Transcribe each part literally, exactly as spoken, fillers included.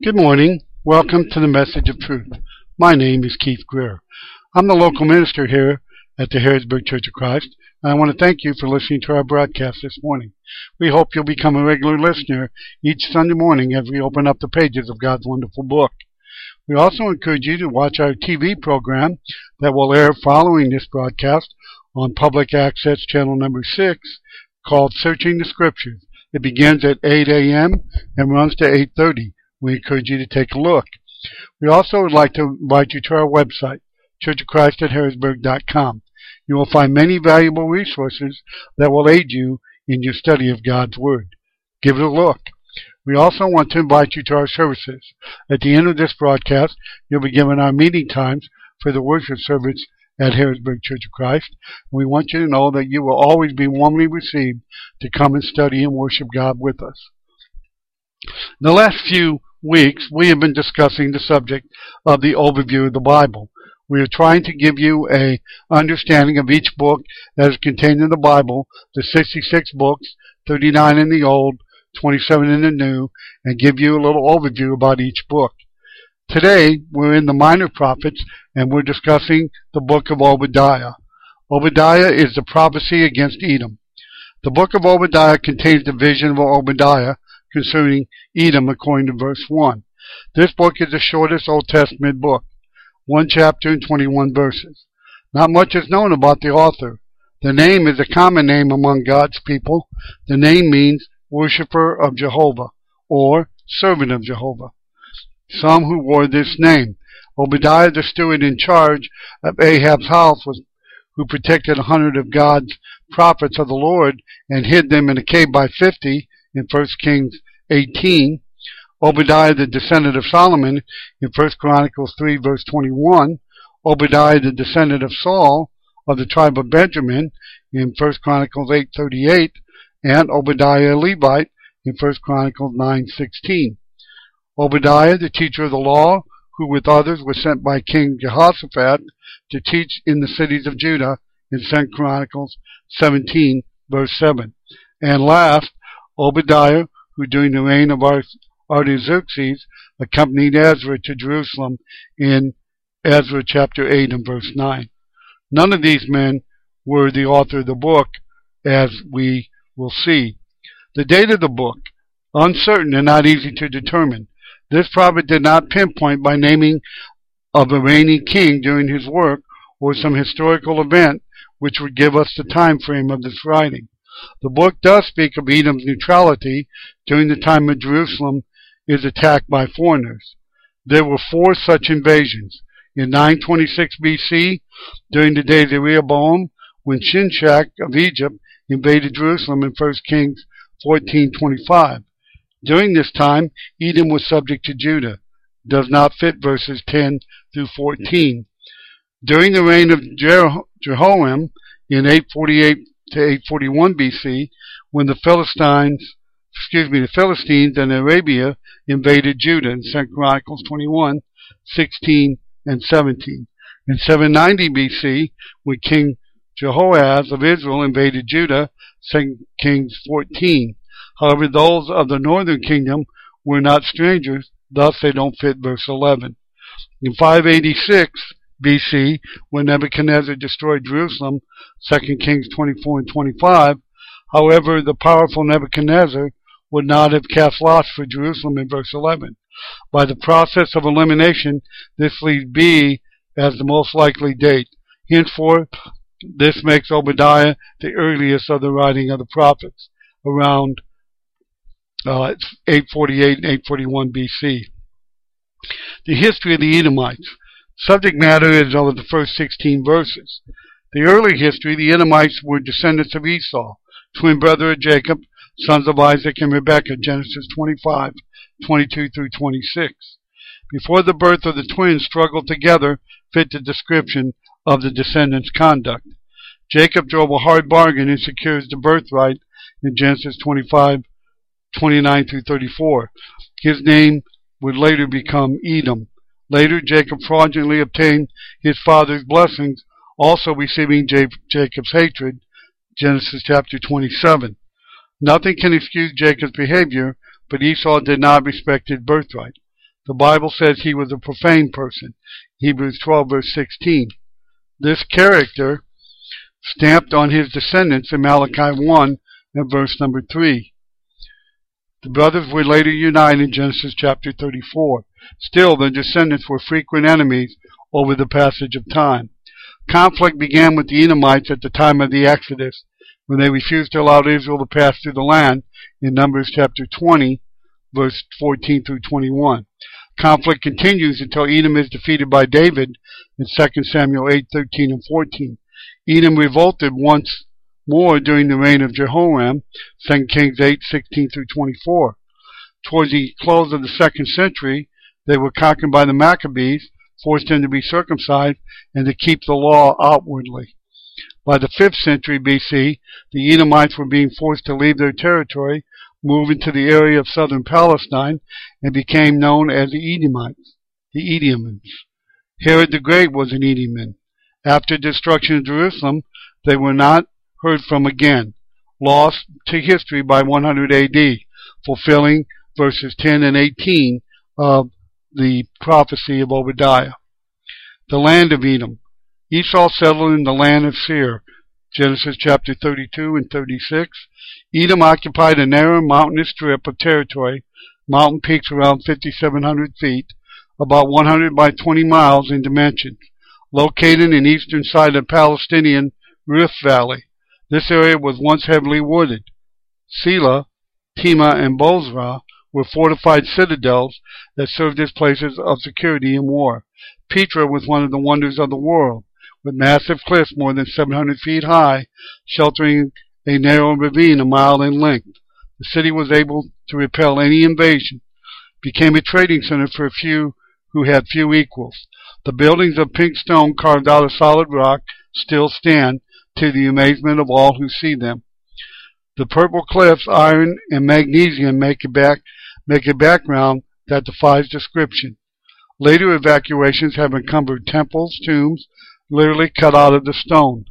Good morning. Welcome to the Message of Truth. My name is Keith Greer. I'm the local minister here at the Harrisburg Church of Christ, and I want to thank you for listening to our broadcast this morning. We hope you'll become a regular listener each Sunday morning as we open up the pages of God's wonderful book. We also encourage you to watch our T V program that will air following this broadcast on Public Access Channel number six called Searching the Scriptures. It begins at eight a.m. and runs to eight thirty. We encourage you to take a look. We also would like to invite you to our website, church of christ at harrisburg dot com. You will find many valuable resources that will aid you in your study of God's Word. Give it a look. We also want to invite you to our services. At the end of this broadcast, you'll be given our meeting times for the worship service at Harrisburg Church of Christ. We want you to know that you will always be warmly received to come and study and worship God with us. The last few weeks, we have been discussing the subject of the overview of the Bible. We are trying to give you a understanding of each book that is contained in the Bible, the sixty-six books, thirty-nine in the Old, twenty-seven in the New, and give you a little overview about each book. Today, we're in the Minor Prophets, and we're discussing the book of Obadiah. Obadiah is the prophecy against Edom. The book of Obadiah contains the vision of Obadiah concerning Edom according to verse one. This book is the shortest Old Testament book, one chapter and twenty-one verses. Not much is known about the author. The name is a common name among God's people. The name means worshiper of Jehovah or servant of Jehovah. Some who wore this name. Obadiah, the steward in charge of Ahab's house, was who protected a hundred of God's prophets of the Lord and hid them in a cave by fifty in First Kings eighteen. Obadiah, the descendant of Solomon, in First Chronicles three, verse twenty-one. Obadiah, the descendant of Saul, of the tribe of Benjamin, in First Chronicles eight, thirty-eight. And Obadiah, a Levite, in First Chronicles nine, sixteen. Obadiah, the teacher of the law, who with others was sent by King Jehoshaphat to teach in the cities of Judah, in Second Chronicles seventeen, verse seven. And last, Obadiah, who during the reign of Artaxerxes accompanied Ezra to Jerusalem in Ezra chapter eight and verse nine. None of these men were the author of the book, as we will see. The date of the book, uncertain and not easy to determine. This prophet did not pinpoint by naming of a reigning king during his work or some historical event which would give us the time frame of this writing. The book does speak of Edom's neutrality during the time of Jerusalem is attacked by foreigners. There were four such invasions. In nine twenty-six B C, during the days of Rehoboam, when Shishak of Egypt invaded Jerusalem in First Kings fourteen twenty-five. During this time, Edom was subject to Judah. Does not fit verses ten through fourteen. During the reign of Jeho- Jehoram in eight forty-eight to eight forty-one B C, when the Philistines, excuse me, the Philistines and Arabia invaded Judah in Second Chronicles twenty-one, sixteen, and seventeen. In seven ninety B C, when King Jehoahaz of Israel invaded Judah, Second Kings fourteen. However, those of the northern kingdom were not strangers, thus they don't fit verse eleven. In five eighty-six B C, when Nebuchadnezzar destroyed Jerusalem, Second Kings twenty-four and twenty-five, however, the powerful Nebuchadnezzar would not have cast lots for Jerusalem in verse eleven. By the process of elimination, this leaves B as the most likely date. Henceforth, this makes Obadiah the earliest of the writing of the prophets, around uh, eight forty-eight and eight forty-one B C. The history of the Edomites. Subject matter is over the first sixteen verses. The early history, the Edomites were descendants of Esau, twin brother of Jacob, sons of Isaac and Rebekah, Genesis twenty-five, twenty-two through twenty-six. Before the birth of the twins, struggled together fit the description of the descendants' conduct. Jacob drove a hard bargain and secures the birthright in Genesis twenty-five, twenty-nine through thirty-four. His name would later become Edom. Later, Jacob fraudulently obtained his father's blessings, also receiving Jacob's hatred, Genesis chapter twenty-seven. Nothing can excuse Jacob's behavior, but Esau did not respect his birthright. The Bible says he was a profane person. Hebrews twelve, verse sixteen. This character stamped on his descendants in Malachi one and verse number three. The brothers were later united in Genesis chapter thirty-four. Still, their descendants were frequent enemies over the passage of time. Conflict began with the Edomites at the time of the Exodus, when they refused to allow Israel to pass through the land in Numbers chapter twenty, verse fourteen through twenty-one. Conflict continues until Edom is defeated by David in Second Samuel eight, thirteen and fourteen. Edom revolted once more during the reign of Jehoram, Second Kings eight, sixteen through twenty-four. Towards the close of the second century, they were conquered by the Maccabees, forced them to be circumcised and to keep the law outwardly. By the fifth century B C, the Edomites were being forced to leave their territory, move into the area of southern Palestine, and became known as the Edomites, the Edomians. Herod the Great was an Edomite. After destruction of Jerusalem, they were not heard from again, lost to history by one hundred A D, fulfilling verses ten and eighteen of the prophecy of Obadiah. The land of Edom. Esau settled in the land of Seir, Genesis chapter thirty-two and thirty-six. Edom occupied a narrow mountainous strip of territory, mountain peaks around fifty-seven hundred feet, about one hundred by twenty miles in dimensions, located in the eastern side of the Palestinian Rift Valley. This area was once heavily wooded. Sela, Tema, and Bozrah were fortified citadels that served as places of security in war. Petra was one of the wonders of the world, with massive cliffs more than seven hundred feet high, sheltering a narrow ravine a mile in length. The city was able to repel any invasion, became a trading center for a few who had few equals. The buildings of pink stone carved out of solid rock still stand, to the amazement of all who see them. The purple cliffs, iron, and magnesium make a, back, make a background that defies description. Later evacuations have encumbered temples, tombs, literally cut out of the stone.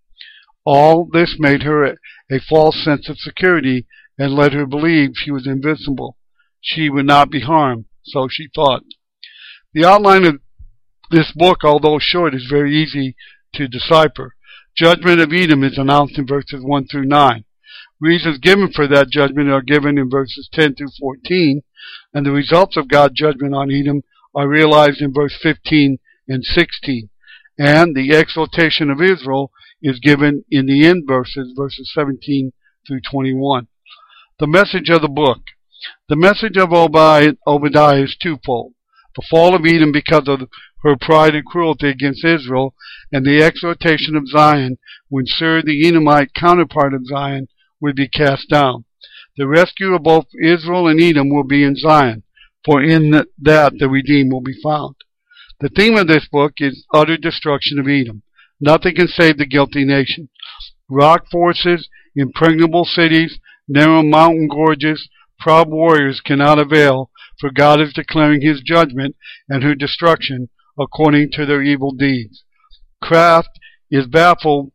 All this made her a, a false sense of security and led her believe she was invincible. She would not be harmed, so she thought. The outline of this book, although short, is very easy to decipher. Judgment of Edom is announced in verses one through nine. Reasons given for that judgment are given in verses ten through fourteen, and the results of God's judgment on Edom are realized in verse fifteen and sixteen. And the exaltation of Israel is given in the end verses, verses seventeen through twenty-one. The message of the book. The message of Obadiah is twofold. The fall of Edom because of her pride and cruelty against Israel, and the exhortation of Zion, when Seir, the Edomite counterpart of Zion, would be cast down. The rescue of both Israel and Edom will be in Zion, for in that the redeemed will be found. The theme of this book is utter destruction of Edom. Nothing can save the guilty nation. Rock forces, impregnable cities, narrow mountain gorges, proud warriors cannot avail, for God is declaring his judgment and her destruction according to their evil deeds. Craft is baffled,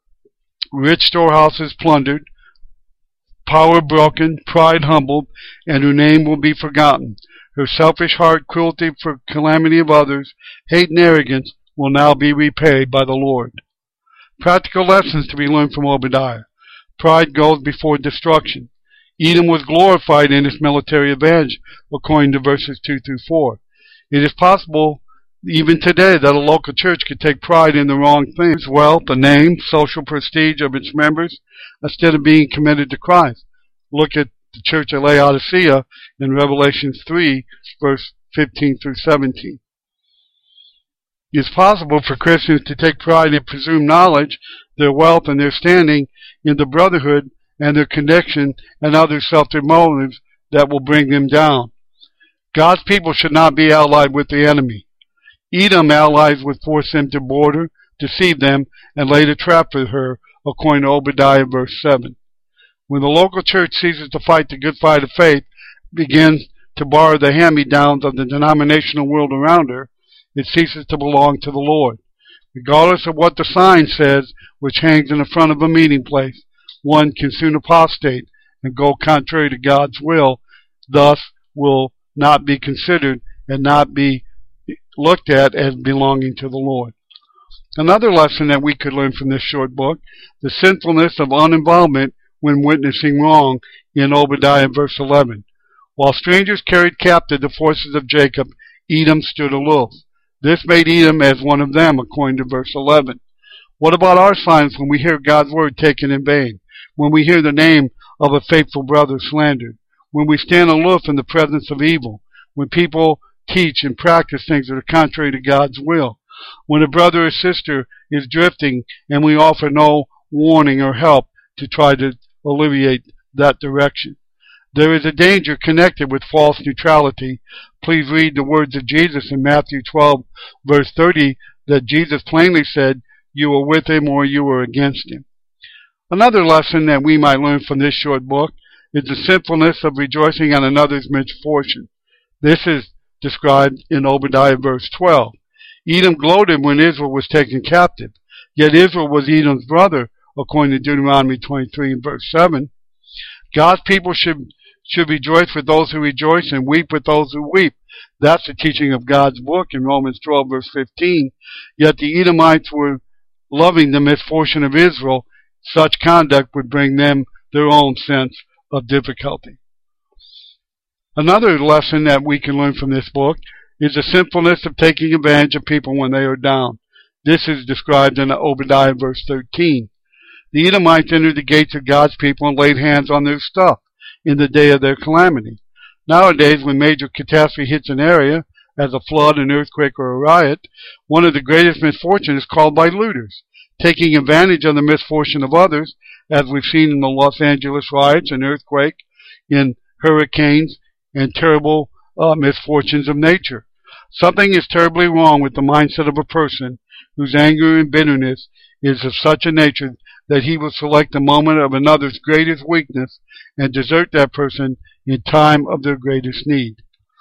rich storehouses plundered, power broken, pride humbled, and her name will be forgotten. Her selfish heart, cruelty for calamity of others, hate and arrogance will now be repaid by the Lord. Practical lessons to be learned from Obadiah. Pride goes before destruction. Edom was glorified in its military advantage, according to verses two through four. It is possible even today that a local church could take pride in the wrong things, wealth, the name, social prestige of its members, instead of being committed to Christ. Look at the church at Laodicea in Revelation three, verse fifteen through seventeen. It is possible for Christians to take pride in presumed knowledge, their wealth, and their standing in the brotherhood and their connection and other selfish motives that will bring them down. God's people should not be allied with the enemy. Edom allies would force them to border, deceive them, and lay a trap for her, according to Obadiah verse seven. When the local church ceases to fight the good fight of faith, begins to borrow the hand-me-downs of the denominational world around her, it ceases to belong to the Lord. Regardless of what the sign says, which hangs in the front of a meeting place, one can soon apostate and go contrary to God's will, thus will not be considered and not be looked at as belonging to the Lord. Another lesson that we could learn from this short book, the sinfulness of uninvolvement when witnessing wrong in Obadiah verse eleven. While strangers carried captive the forces of Jacob, Edom stood aloof. This made Edom as one of them, according to verse eleven. What about our silence when we hear God's word taken in vain? When we hear the name of a faithful brother slandered? When we stand aloof in the presence of evil? When people teach and practice things that are contrary to God's will? When a brother or sister is drifting and we offer no warning or help to try to alleviate that direction? There is a danger connected with false neutrality. Please read the words of Jesus in Matthew twelve, verse thirty, that Jesus plainly said, "You are with him or you are against him." Another lesson that we might learn from this short book is the sinfulness of rejoicing on another's misfortune. This is described in Obadiah verse twelve. Edom gloated when Israel was taken captive, yet Israel was Edom's brother, according to Deuteronomy twenty-three and verse seven. God's people should should rejoice with those who rejoice and weep with those who weep. That's the teaching of God's book in Romans twelve verse fifteen. Yet the Edomites were loving the misfortune of Israel. Such conduct would bring them their own sense of difficulty. Another lesson that we can learn from this book is the sinfulness of taking advantage of people when they are down. This is described in Obadiah verse thirteen. The Edomites entered the gates of God's people and laid hands on their stuff in the day of their calamity. Nowadays, when major catastrophe hits an area, as a flood, an earthquake, or a riot, one of the greatest misfortunes is called by looters, taking advantage of the misfortune of others, as we've seen in the Los Angeles riots, an earthquake, in hurricanes, and terrible uh, misfortunes of nature. Something is terribly wrong with the mindset of a person whose anger and bitterness is of such a nature that he will select the moment of another's greatest weakness and desert that person in time of their greatest need.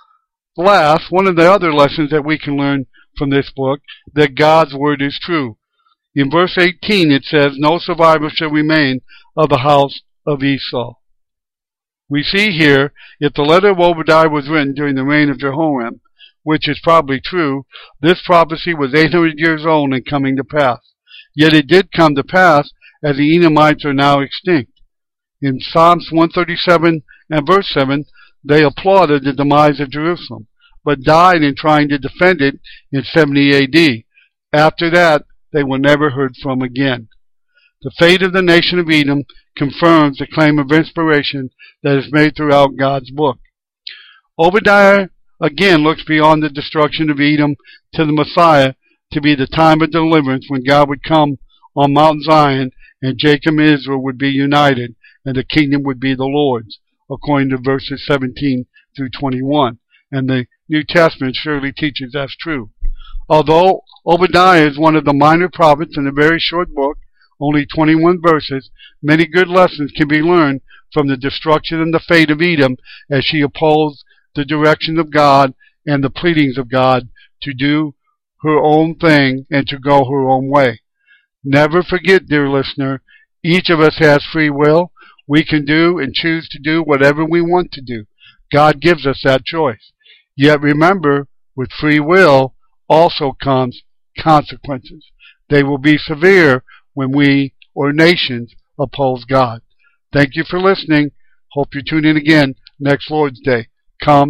Last, one of the other lessons that we can learn from this book, that God's word is true. In verse eighteen it says, "No survivor shall remain of the house of Esau." We see here, if the letter of Obadiah was written during the reign of Jehoram, which is probably true, this prophecy was eight hundred years old and coming to pass. Yet it did come to pass, as the Edomites are now extinct. In Psalms one thirty-seven and verse seven, they applauded the demise of Jerusalem, but died in trying to defend it in seventy A D. After that, they were never heard from again. The fate of the nation of Edom confirms the claim of inspiration that is made throughout God's book. Obadiah again looks beyond the destruction of Edom to the Messiah to be the time of deliverance when God would come on Mount Zion and Jacob and Israel would be united and the kingdom would be the Lord's, according to verses seventeen through twenty-one. And the New Testament surely teaches that's true. Although Obadiah is one of the minor prophets in a very short book, only twenty-one verses, many good lessons can be learned from the destruction and the fate of Edom as she opposed the direction of God and the pleadings of God to do her own thing and to go her own way. Never forget, dear listener, each of us has free will. We can do and choose to do whatever we want to do. God gives us that choice. Yet remember, with free will also comes consequences. They will be severe when we or nations oppose God. Thank you for listening. Hope you tune in again next Lord's Day. Come